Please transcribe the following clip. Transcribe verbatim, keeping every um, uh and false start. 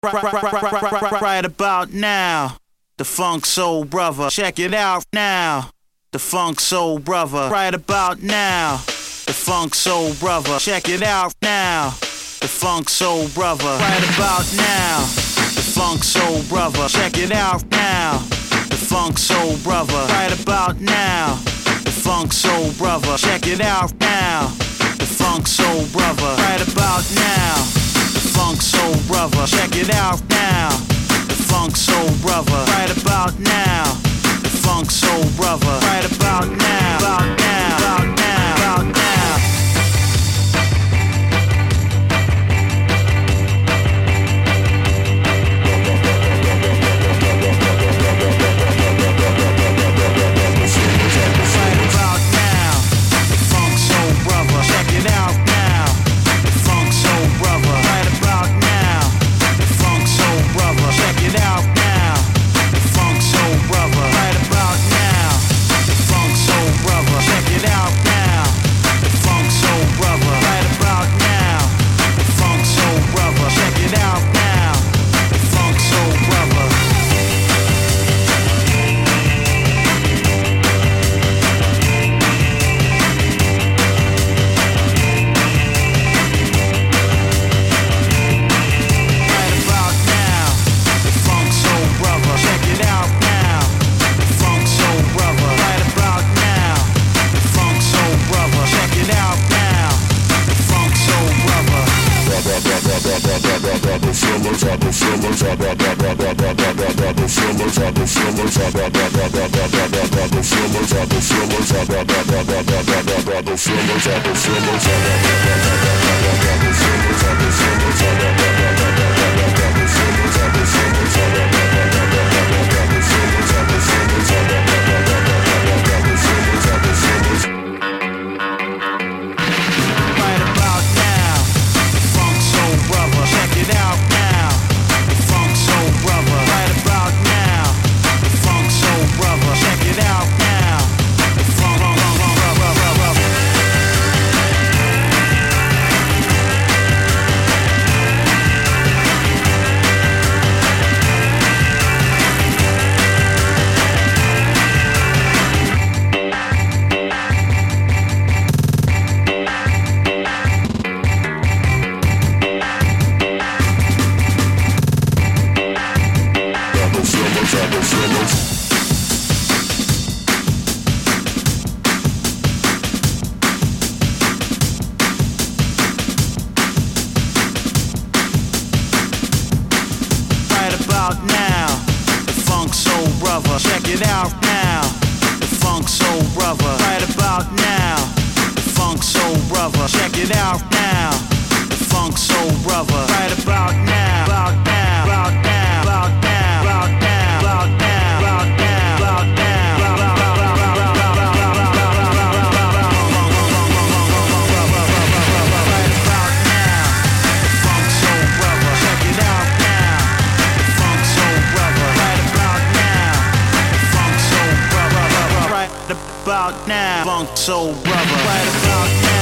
Right about now, the Funk Soul Brother. Check it out now, the Funk Soul Brother. Right about now, the Funk Soul Brother. Check it out now, the Funk Soul Brother. Right about now, the Funk Soul Brother. Check it out now, the Funk Soul Brother. Right about now, the Funk Soul Brother. Check it out now, the Funk Soul Brother. Right about now, the Funk Soul Brother. Check it out now, the Funk Soul Brother. Right about now, the Funk Soul Brother. Right about now, about now, about now, about now. About now, Funk Soul Brother. Right about now.